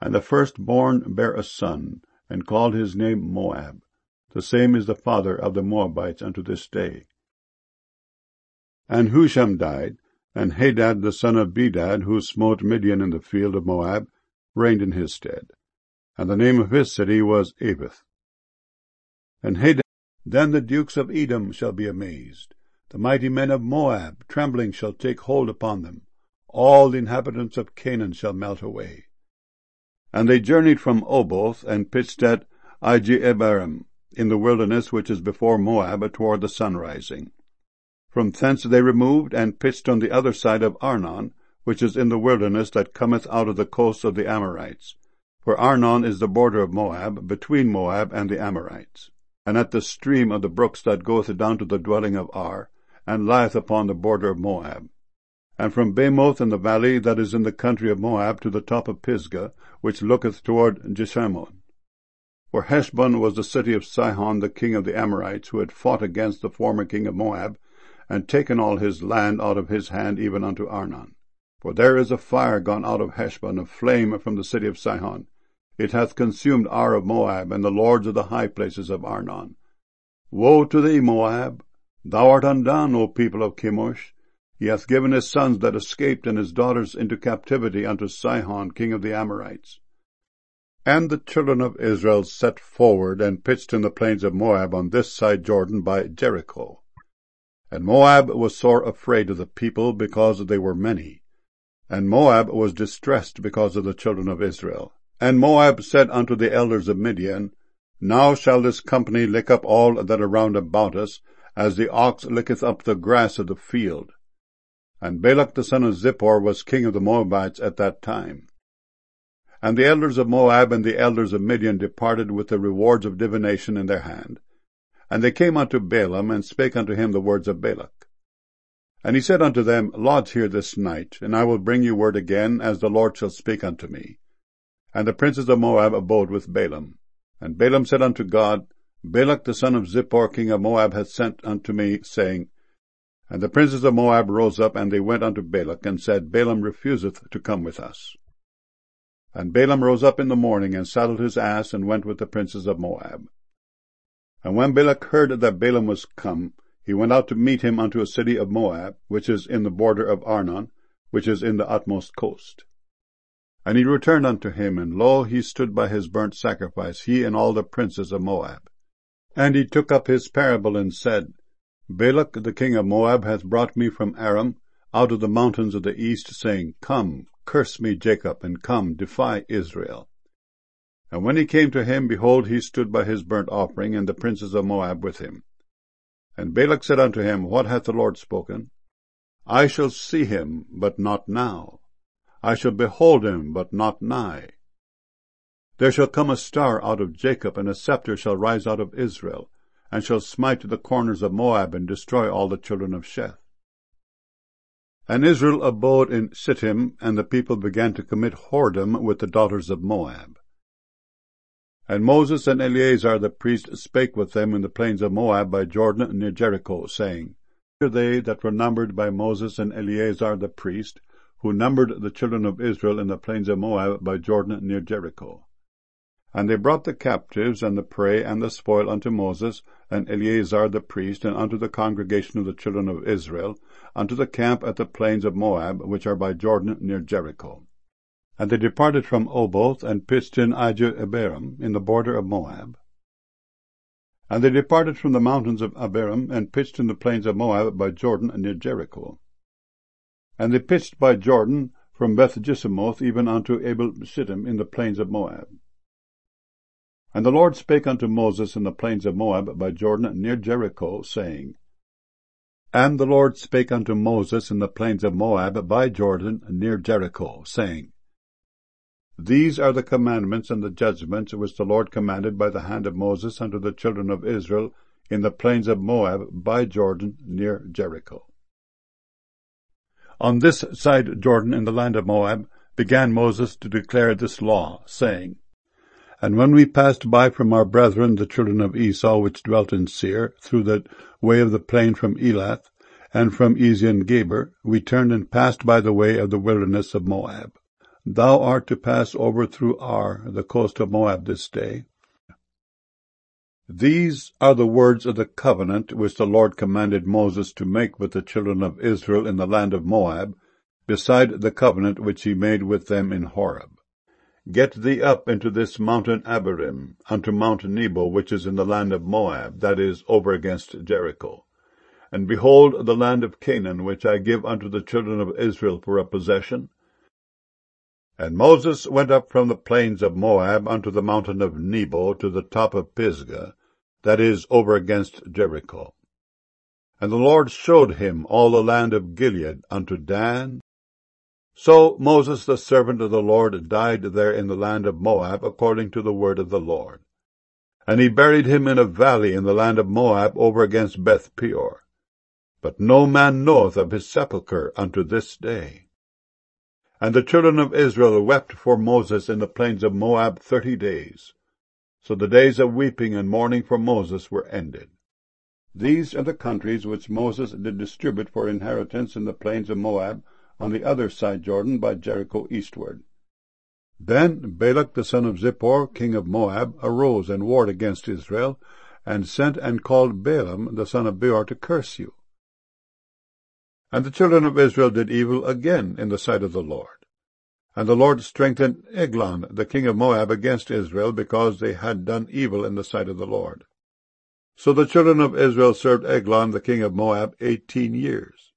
And the firstborn bare a son, and called his name Moab. The same is the father of the Moabites unto this day. And Husham died, and Hadad the son of Bedad, who smote Midian in the field of Moab, reigned in his stead. And the name of his city was Avith. And Hadad, then the dukes of Edom shall be amazed. The mighty men of Moab, trembling, shall take hold upon them. All the inhabitants of Canaan shall melt away. And they journeyed from Oboth, and pitched at Ijeabarim, in the wilderness which is before Moab, toward the sunrising. From thence they removed, and pitched on the other side of Arnon, which is in the wilderness that cometh out of the coast of the Amorites. For Arnon is the border of Moab, between Moab and the Amorites, and at the stream of the brooks that goeth down to the dwelling of Ar, and lieth upon the border of Moab. And from Bamoth in the valley that is in the country of Moab to the top of Pisgah, which looketh toward Jeshimon. For Heshbon was the city of Sihon the king of the Amorites, who had fought against the former king of Moab, and taken all his land out of his hand even unto Arnon. For there is a fire gone out of Heshbon, a flame from the city of Sihon. It hath consumed Ar of Moab, and the lords of the high places of Arnon. Woe to thee, Moab! Thou art undone, O people of Chemosh. He hath given his sons that escaped and his daughters into captivity unto Sihon king of the Amorites. And the children of Israel set forward, and pitched in the plains of Moab on this side Jordan by Jericho. And Moab was sore afraid of the people, because they were many. And Moab was distressed because of the children of Israel. And Moab said unto the elders of Midian, Now shall this company lick up all that are round about us, as the ox licketh up the grass of the field. And Balak the son of Zippor was king of the Moabites at that time. And the elders of Moab and the elders of Midian departed with the rewards of divination in their hand. And they came unto Balaam, and spake unto him the words of Balak. And he said unto them, Lodge here this night, and I will bring you word again, as the Lord shall speak unto me. And the princes of Moab abode with Balaam. And Balaam said unto God, Balak the son of Zippor king of Moab hath sent unto me, saying. And the princes of Moab rose up, and they went unto Balak, and said, Balaam refuseth to come with us. And Balaam rose up in the morning, and saddled his ass, and went with the princes of Moab. And when Balak heard that Balaam was come, he went out to meet him unto a city of Moab, which is in the border of Arnon, which is in the utmost coast. And he returned unto him, and lo, he stood by his burnt sacrifice, he and all the princes of Moab. And he took up his parable, and said, Balak the king of Moab hath brought me from Aram, out of the mountains of the east, saying, Come, curse me, Jacob, and come, defy Israel. And when he came to him, behold, he stood by his burnt offering, and the princes of Moab with him. And Balak said unto him, What hath the Lord spoken? I shall see him, but not now. I shall behold him, but not nigh. There shall come a star out of Jacob, and a scepter shall rise out of Israel, and shall smite the corners of Moab, and destroy all the children of Sheth. And Israel abode in Shittim, and the people began to commit whoredom with the daughters of Moab. And Moses and Eleazar the priest spake with them in the plains of Moab by Jordan near Jericho, saying, They that were numbered by Moses and Eleazar the priest, who numbered the children of Israel in the plains of Moab by Jordan near Jericho. And they brought the captives and the prey and the spoil unto Moses and Eleazar the priest, and unto the congregation of the children of Israel, unto the camp at the plains of Moab, which are by Jordan near Jericho. And they departed from Oboth, and pitched in Ijeabarim, in the border of Moab. And they departed from the mountains of Abarim, and pitched in the plains of Moab by Jordan near Jericho. And they pitched by Jordan from Beth-Jeshimoth even unto Abel-Shittim in the plains of Moab. And the Lord spake unto Moses in the plains of Moab by Jordan near Jericho, saying, And the Lord spake unto Moses in the plains of Moab by Jordan near Jericho, saying, These are the commandments and the judgments which the Lord commanded by the hand of Moses unto the children of Israel in the plains of Moab by Jordan near Jericho. On this side Jordan in the land of Moab began Moses to declare this law, saying, And when we passed by from our brethren the children of Esau which dwelt in Seir, through the way of the plain from Elath, and from Ezion-Geber, we turned and passed by the way of the wilderness of Moab. Thou art to pass over through Ar, the coast of Moab, this day. These are the words of the covenant which the Lord commanded Moses to make with the children of Israel in the land of Moab, beside the covenant which he made with them in Horeb. Get thee up into this mountain Abarim, unto Mount Nebo, which is in the land of Moab, that is, over against Jericho. And behold the land of Canaan, which I give unto the children of Israel for a possession. And Moses went up from the plains of Moab unto the mountain of Nebo, to the top of Pisgah, that is, over against Jericho. And the Lord showed him all the land of Gilead unto Dan. So Moses the servant of the Lord died there in the land of Moab, according to the word of the Lord. And he buried him in a valley in the land of Moab, over against Beth Peor. But no man knoweth of his sepulchre unto this day. And the children of Israel wept for Moses in the plains of Moab 30 days. So the days of weeping and mourning for Moses were ended. These are the countries which Moses did distribute for inheritance in the plains of Moab, on the other side Jordan, by Jericho eastward. Then Balak the son of Zippor, king of Moab, arose and warred against Israel, and sent and called Balaam the son of Beor to curse you. And the children of Israel did evil again in the sight of the Lord. And the Lord strengthened Eglon the king of Moab against Israel, because they had done evil in the sight of the Lord. So the children of Israel served Eglon the king of Moab 18 years.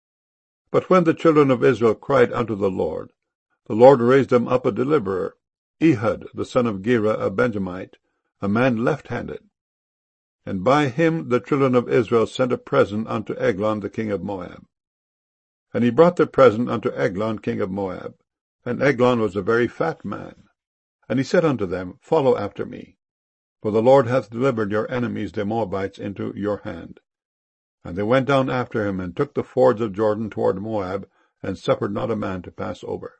But when the children of Israel cried unto the Lord raised them up a deliverer, Ehud the son of Gera, a Benjamite, a man left-handed. And by him the children of Israel sent a present unto Eglon the king of Moab. And he brought the present unto Eglon king of Moab. And Eglon was a very fat man. And he said unto them, Follow after me, for the Lord hath delivered your enemies the Moabites into your hand. And they went down after him, and took the fords of Jordan toward Moab, and suffered not a man to pass over.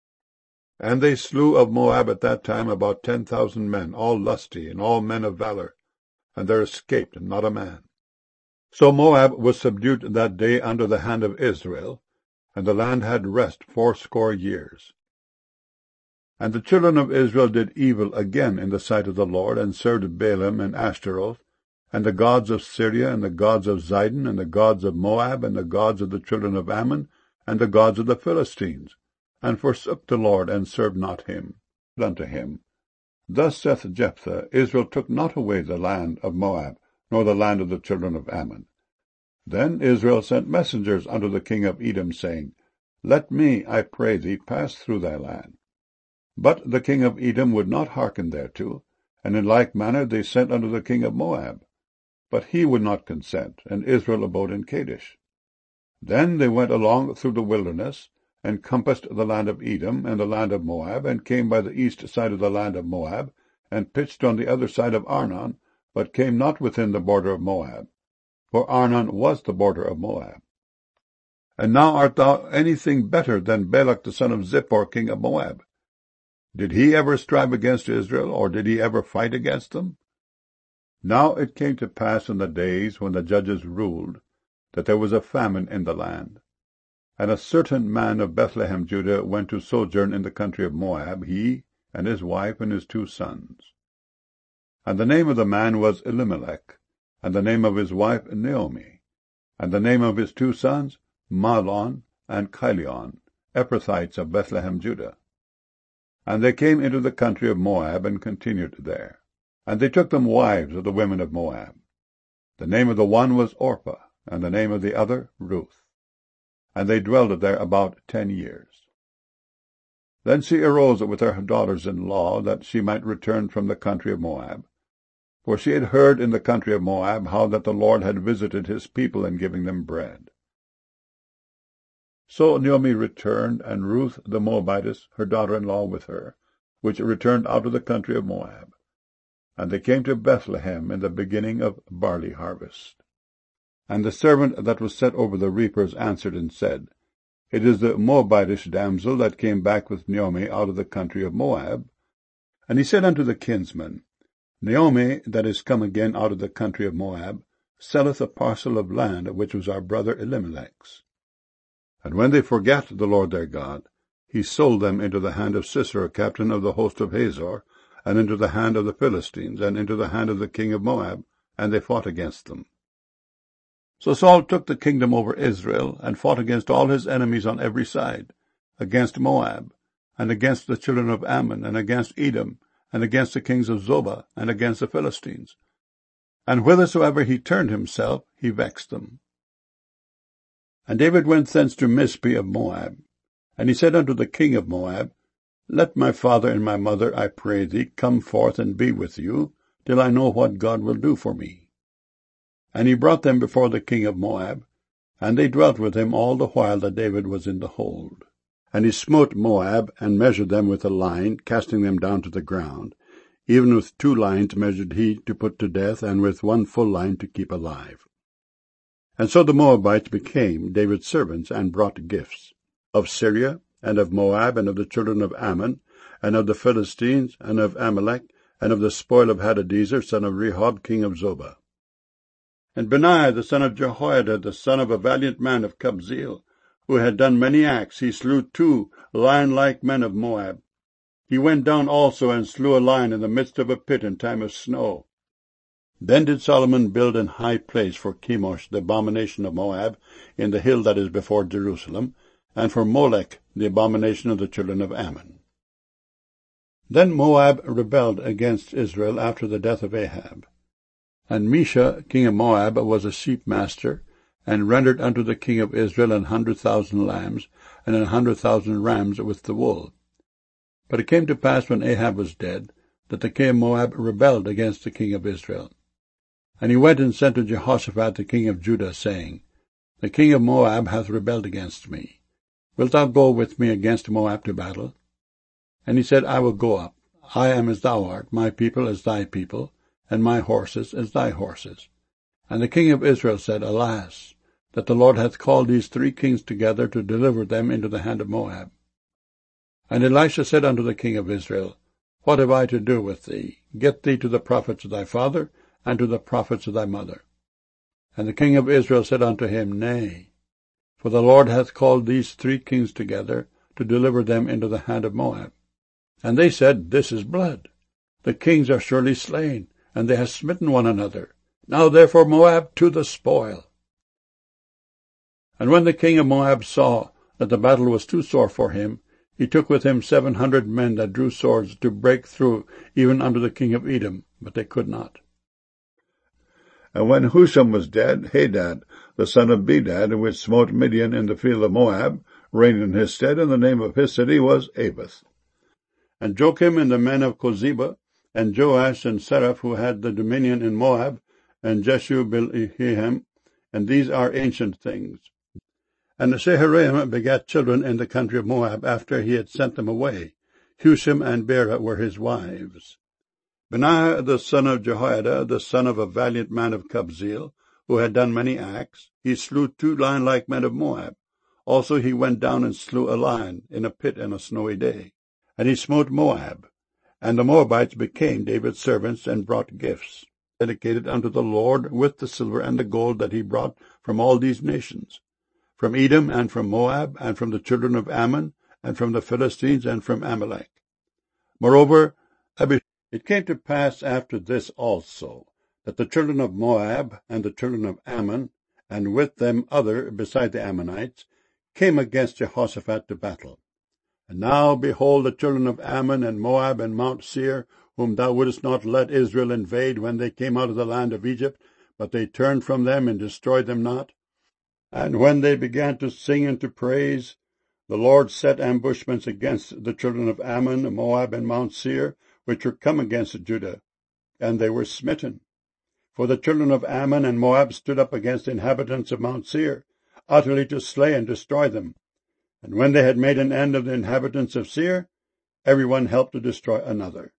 And they slew of Moab at that time about 10,000 men, all lusty, and all men of valor, and there escaped not a man. So Moab was subdued that day under the hand of Israel, and the land had rest 80 years. And the children of Israel did evil again in the sight of the Lord, and served Balaam and Ashtaroth, and the gods of Syria, and the gods of Zidon, and the gods of Moab, and the gods of the children of Ammon, and the gods of the Philistines, and forsook the Lord, and served not him. Unto him, Thus saith Jephthah, Israel took not away the land of Moab, nor the land of the children of Ammon. Then Israel sent messengers unto the king of Edom, saying, Let me, I pray thee, pass through thy land. But the king of Edom would not hearken thereto, and in like manner they sent unto the king of Moab. But he would not consent, and Israel abode in Kadesh. Then they went along through the wilderness, and compassed the land of Edom, and the land of Moab, and came by the east side of the land of Moab, and pitched on the other side of Arnon, but came not within the border of Moab. For Arnon was the border of Moab. And now art thou anything better than Balak the son of Zippor, king of Moab? Did he ever strive against Israel, or did he ever fight against them? Now it came to pass in the days when the judges ruled, that there was a famine in the land. And a certain man of Bethlehem, Judah, went to sojourn in the country of Moab, he, and his wife, and his 2 sons. And the name of the man was Elimelech, and the name of his wife Naomi, and the name of his 2 sons Mahlon and Chilion, Ephrathites of Bethlehem, Judah. And they came into the country of Moab, and continued there. And they took them wives of the women of Moab. The name of the one was Orpah, and the name of the other Ruth. And they dwelled there about 10 years. Then she arose with her daughters-in-law, that she might return from the country of Moab. For she had heard in the country of Moab how that the Lord had visited his people in giving them bread. So Naomi returned, and Ruth the Moabitess, her daughter-in-law, with her, which returned out of the country of Moab. And they came to Bethlehem in the beginning of barley harvest. And the servant that was set over the reapers answered and said, It is the Moabitish damsel that came back with Naomi out of the country of Moab. And he said unto the kinsman, Naomi, that is come again out of the country of Moab, selleth a parcel of land which was our brother Elimelech's. And when they forgat the Lord their God, he sold them into the hand of Sisera, captain of the host of Hazor, and into the hand of the Philistines, and into the hand of the king of Moab, and they fought against them. So Saul took the kingdom over Israel, and fought against all his enemies on every side, against Moab, and against the children of Ammon, and against Edom, and against the kings of Zobah, and against the Philistines. And whithersoever he turned himself, he vexed them. And David went thence to Mizpeh of Moab. And he said unto the king of Moab, Let my father and my mother, I pray thee, come forth and be with you, till I know what God will do for me. And he brought them before the king of Moab, and they dwelt with him all the while that David was in the hold. And he smote Moab, and measured them with a line, casting them down to the ground. Even with 2 lines measured he to put to death, and with 1 full line to keep alive. And so the Moabites became David's servants, and brought gifts of Syria, and of Moab, and of the children of Ammon, and of the Philistines, and of Amalek, and of the spoil of Hadadezer, son of Rehob, king of Zobah. And Benaiah the son of Jehoiada, the son of a valiant man of Kabzeel, who had done many acts, he slew 2 lion-like men of Moab. He went down also and slew a lion in the midst of a pit in time of snow. Then did Solomon build an high place for Chemosh, the abomination of Moab, in the hill that is before Jerusalem, and for Molech, the abomination of the children of Ammon. Then Moab rebelled against Israel after the death of Ahab. And Mesha, king of Moab, was a sheep master, and rendered unto the king of Israel 100,000 lambs, and 100,000 rams with the wool. But it came to pass, when Ahab was dead, that the king of Moab rebelled against the king of Israel. And he went and sent to Jehoshaphat the king of Judah, saying, The king of Moab hath rebelled against me. Wilt thou go with me against Moab to battle? And he said, I will go up. I am as thou art, my people as thy people, and my horses as thy horses. And the king of Israel said, Alas, that the Lord hath called these 3 kings together to deliver them into the hand of Moab. And Elisha said unto the king of Israel, What have I to do with thee? Get thee to the prophets of thy father, and to the prophets of thy mother. And the king of Israel said unto him, Nay, for the Lord hath called these 3 kings together, to deliver them into the hand of Moab. And they said, This is blood. The kings are surely slain, and they have smitten one another. Now therefore Moab to the spoil. And when the king of Moab saw that the battle was too sore for him, he took with him 700 men that drew swords to break through even unto the king of Edom, but they could not. And when Husham was dead, Hadad, the son of Bedad, which smote Midian in the field of Moab, reigned in his stead, and the name of his city was Avith. And Joachim and the men of Kozeba, and Joash and Seraph, who had the dominion in Moab, and Jeshu-Bilhem, and these are ancient things. And Shaharaim begat children in the country of Moab after he had sent them away. Husham and Bera were his wives. Benaiah the son of Jehoiada, the son of a valiant man of Kabzeel, who had done many acts, he slew 2 lion-like men of Moab. Also he went down and slew a lion in a pit on a snowy day. And he smote Moab. And the Moabites became David's servants, and brought gifts, dedicated unto the Lord, with the silver and the gold that he brought from all these nations, from Edom, and from Moab, and from the children of Ammon, and from the Philistines, and from Amalek. Moreover, it came to pass after this also, that the children of Moab, and the children of Ammon, and with them other beside the Ammonites, came against Jehoshaphat to battle. And now, behold, the children of Ammon and Moab and Mount Seir, whom thou wouldest not let Israel invade when they came out of the land of Egypt, but they turned from them and destroyed them not. And when they began to sing and to praise, the Lord set ambushments against the children of Ammon, Moab, and Mount Seir, which were come against Judah, and they were smitten. For the children of Ammon and Moab stood up against the inhabitants of Mount Seir, utterly to slay and destroy them. And when they had made an end of the inhabitants of Seir, every one helped to destroy another.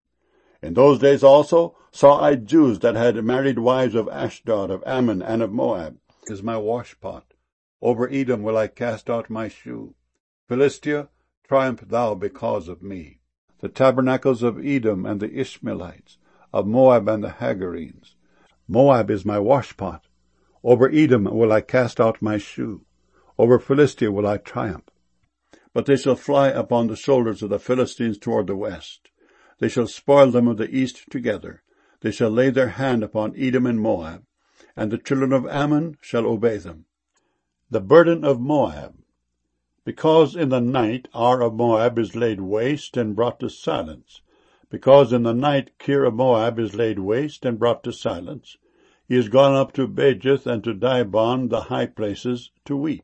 In those days also saw I Jews that had married wives of Ashdod, of Ammon, and of Moab. Is my washpot. Over Edom will I cast out my shoe. Philistia, triumph thou because of me. The tabernacles of Edom and the Ishmaelites, of Moab and the Hagarenes. Moab is my washpot. Over Edom will I cast out my shoe. Over Philistia will I triumph. But they shall fly upon the shoulders of the Philistines toward the west. They shall spoil them of the east together. They shall lay their hand upon Edom and Moab, and the children of Ammon shall obey them. The burden of Moab. Because in the night Ar of Moab is laid waste and brought to silence. Because in the night Kir of Moab is laid waste and brought to silence. He is gone up to Bajith and to Dibon, the high places, to weep.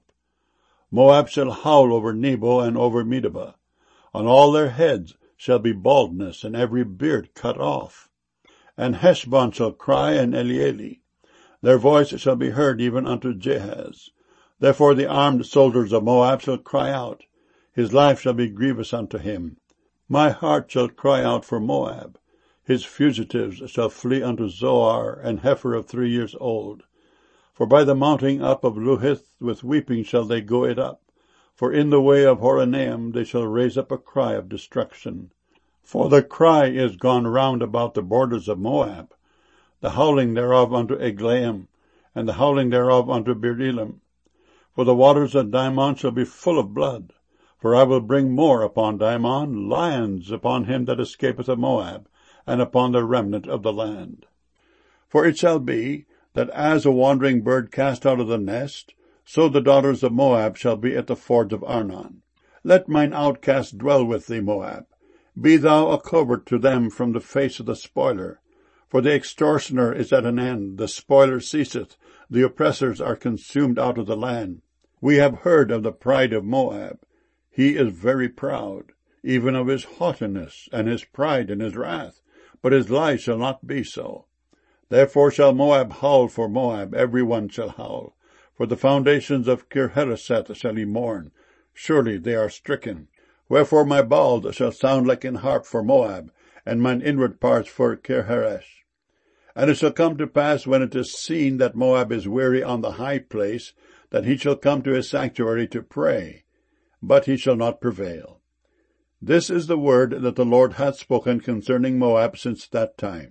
Moab shall howl over Nebo and over Medeba. On all their heads shall be baldness, and every beard cut off. And Heshbon shall cry, and Elealeh. Their voice shall be heard even unto Jahaz. Therefore the armed soldiers of Moab shall cry out. His life shall be grievous unto him. My heart shall cry out for Moab. His fugitives shall flee unto Zoar, and heifer of 3 years old. For by the mounting up of Luhith with weeping shall they go it up. For in the way of Horonaim they shall raise up a cry of destruction. For the cry is gone round about the borders of Moab, the howling thereof unto Eglaim, and the howling thereof unto Beer-elim. For the waters of Dimon shall be full of blood. For I will bring more upon Dimon, lions upon him that escapeth of Moab, and upon the remnant of the land. For it shall be, that as a wandering bird cast out of the nest, so the daughters of Moab shall be at the fords of Arnon. Let mine outcast dwell with thee, Moab. Be thou a covert to them from the face of the spoiler. For the extortioner is at an end, the spoiler ceaseth, the oppressors are consumed out of the land. We have heard of the pride of Moab. He is very proud, even of his haughtiness, and his pride and his wrath, but his life shall not be so. Therefore shall Moab howl for Moab, every one shall howl. For the foundations of Kir-Hareseth shall he mourn. Surely they are stricken. Wherefore my bowels shall sound like an harp for Moab, and mine inward parts for Kir-Haresh. And it shall come to pass, when it is seen that Moab is weary on the high place, that he shall come to his sanctuary to pray, but he shall not prevail. This is the word that the Lord hath spoken concerning Moab since that time.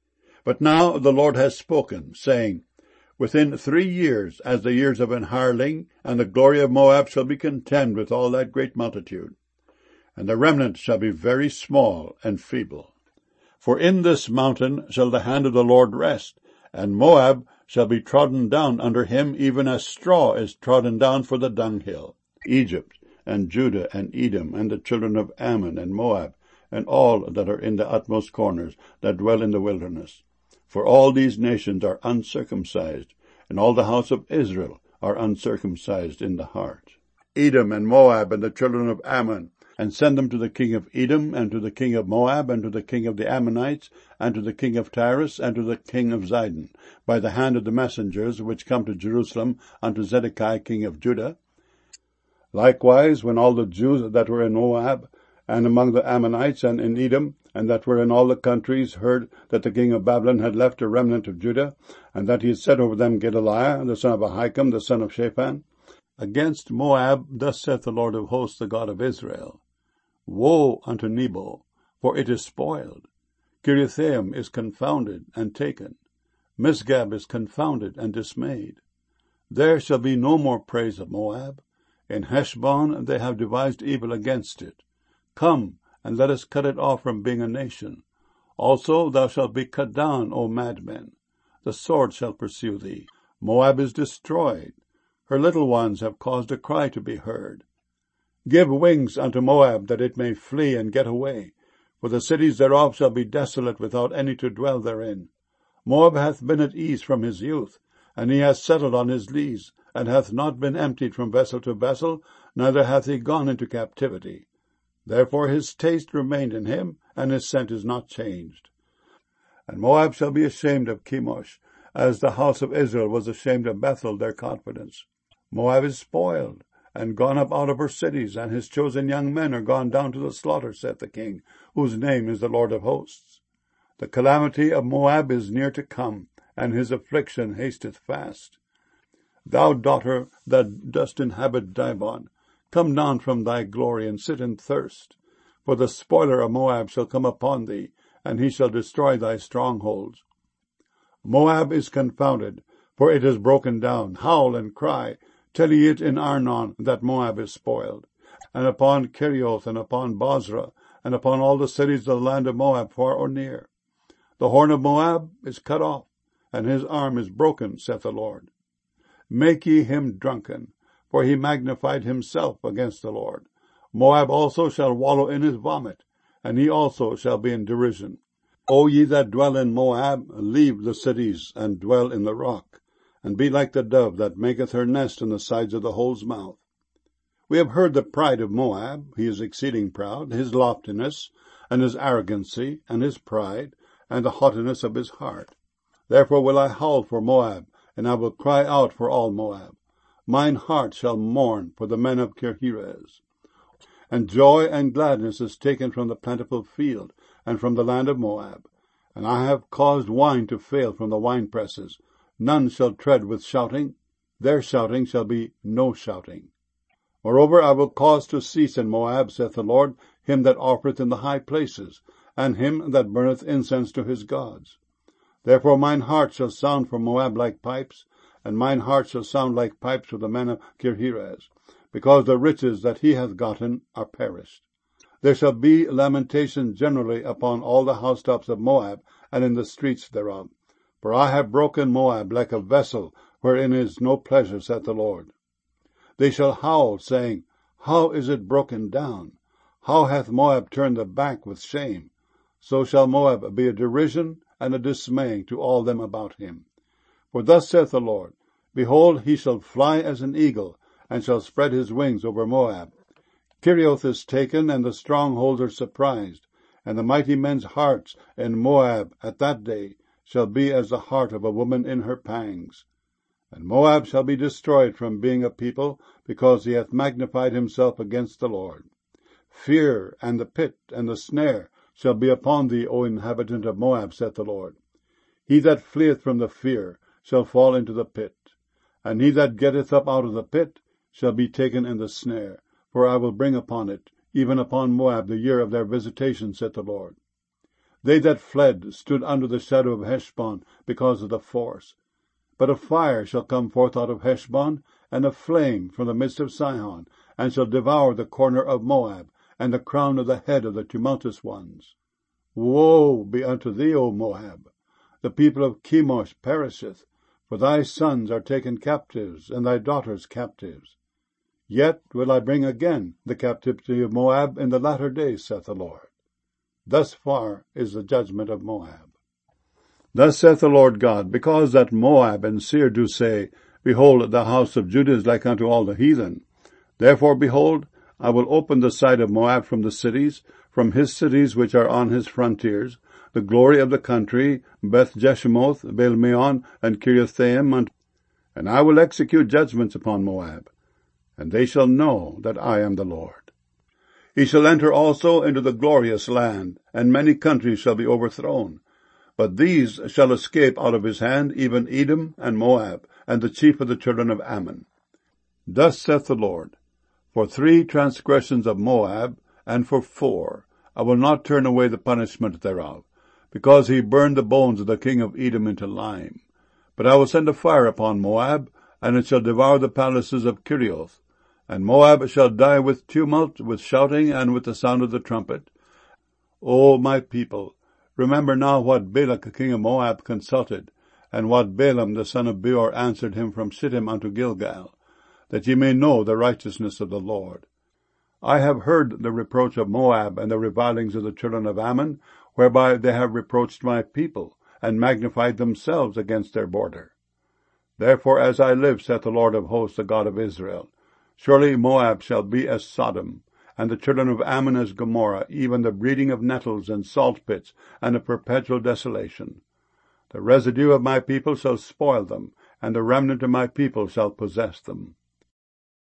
But now the Lord has spoken, saying, Within 3 years, as the years of an hireling, and the glory of Moab shall be contemned with all that great multitude, and the remnant shall be very small and feeble. For in this mountain shall the hand of the Lord rest, and Moab shall be trodden down under him, even as straw is trodden down for the dunghill. Egypt, and Judah, and Edom, and the children of Ammon, and Moab, and all that are in the utmost corners, that dwell in the wilderness. For all these nations are uncircumcised, and all the house of Israel are uncircumcised in the heart. Edom and Moab and the children of Ammon, and send them to the king of Edom, and to the king of Moab, and to the king of the Ammonites, and to the king of Tyrus, and to the king of Zidon, by the hand of the messengers which come to Jerusalem unto Zedekiah king of Judah. Likewise, when all the Jews that were in Moab, and among the Ammonites, and in Edom, and that were in all the countries, heard that the king of Babylon had left a remnant of Judah, and that he had set over them Gedaliah, the son of Ahikam, the son of Shaphan, against Moab, thus saith the Lord of hosts, the God of Israel, Woe unto Nebo, for it is spoiled. Kiriathaim is confounded and taken. Misgab is confounded and dismayed. There shall be no more praise of Moab. In Heshbon they have devised evil against it. Come, and let us cut it off from being a nation. Also thou shalt be cut down, O madmen. The sword shall pursue thee. Moab is destroyed. Her little ones have caused a cry to be heard. Give wings unto Moab, that it may flee and get away. For the cities thereof shall be desolate, without any to dwell therein. Moab hath been at ease from his youth, and he hath settled on his lees, and hath not been emptied from vessel to vessel, neither hath he gone into captivity. Therefore his taste remained in him, and his scent is not changed. And Moab shall be ashamed of Chemosh, as the house of Israel was ashamed of Bethel, their confidence. Moab is spoiled, and gone up out of her cities, and his chosen young men are gone down to the slaughter, saith the King, whose name is the Lord of hosts. The calamity of Moab is near to come, and his affliction hasteth fast. Thou daughter that dost inhabit Dibon, come down from thy glory, and sit in thirst. For the spoiler of Moab shall come upon thee, and he shall destroy thy strongholds. Moab is confounded, for it is broken down. Howl and cry, tell ye it in Arnon, that Moab is spoiled. and upon Kerioth, and upon Bozrah, and upon all the cities of the land of Moab, far or near. The horn of Moab is cut off, and his arm is broken, saith the Lord. Make ye him drunken, for he magnified himself against the Lord. Moab also shall wallow in his vomit, and he also shall be in derision. O ye that dwell in Moab, leave the cities, and dwell in the rock, and be like the dove that maketh her nest in the sides of the hole's mouth. We have heard the pride of Moab. He is exceeding proud, his loftiness, and his arrogancy, and his pride, and the haughtiness of his heart. Therefore will I howl for Moab, and I will cry out for all Moab. Mine heart shall mourn for the men of Kirheres. And joy and gladness is taken from the plentiful field, and from the land of Moab. And I have caused wine to fail from the winepresses. None shall tread with shouting. Their shouting shall be no shouting. Moreover, I will cause to cease in Moab, saith the Lord, him that offereth in the high places, and him that burneth incense to his gods. Therefore mine heart shall sound for Moab like pipes, and mine heart shall sound like pipes for the men of Kirheres, because the riches that he hath gotten are perished. There shall be lamentation generally upon all the housetops of Moab, and in the streets thereof. For I have broken Moab like a vessel, wherein is no pleasure, saith the Lord. They shall howl, saying, How is it broken down? How hath Moab turned the back with shame? So shall Moab be a derision and a dismay to all them about him. For thus saith the Lord, Behold, he shall fly as an eagle, and shall spread his wings over Moab. Kerioth is taken, and the strongholds are surprised, and the mighty men's hearts in Moab at that day shall be as the heart of a woman in her pangs. And Moab shall be destroyed from being a people, because he hath magnified himself against the Lord. Fear and the pit and the snare shall be upon thee, O inhabitant of Moab, saith the Lord. He that fleeth from the fear shall fall into the pit, and he that getteth up out of the pit shall be taken in the snare. For I will bring upon it, even upon Moab, the year of their visitation, saith the Lord. They that fled stood under the shadow of Heshbon because of the force. But a fire shall come forth out of Heshbon, and a flame from the midst of Sihon, and shall devour the corner of Moab, and the crown of the head of the tumultuous ones. Woe be unto thee, O Moab! The people of Chemosh perisheth, for thy sons are taken captives, and thy daughters captives. Yet will I bring again the captivity of Moab in the latter days, saith the Lord. Thus far is the judgment of Moab. Thus saith the Lord God, because that Moab and Seir do say, Behold, the house of Judah is like unto all the heathen. Therefore, behold, I will open the side of Moab from the cities, from his cities which are on his frontiers, the glory of the country, Beth-Jeshimoth, Baal-meon, and Kiriathaim, and I will execute judgments upon Moab, and they shall know that I am the Lord. He shall enter also into the glorious land, and many countries shall be overthrown. But these shall escape out of his hand, even Edom and Moab, and the chief of the children of Ammon. Thus saith the Lord, For 3 transgressions of Moab, and for 4, I will not turn away the punishment thereof, because he burned the bones of the king of Edom into lime. But I will send a fire upon Moab, and it shall devour the palaces of Kerioth. And Moab shall die with tumult, with shouting, and with the sound of the trumpet. O my people, remember now what Balak king of Moab consulted, and what Balaam the son of Beor answered him from Shittim unto Gilgal, that ye may know the righteousness of the Lord. I have heard the reproach of Moab and the revilings of the children of Ammon, whereby they have reproached my people, and magnified themselves against their border. Therefore, as I live, saith the Lord of hosts, the God of Israel, surely Moab shall be as Sodom, and the children of Ammon as Gomorrah, even the breeding of nettles and salt pits, and a perpetual desolation. The residue of my people shall spoil them, and the remnant of my people shall possess them.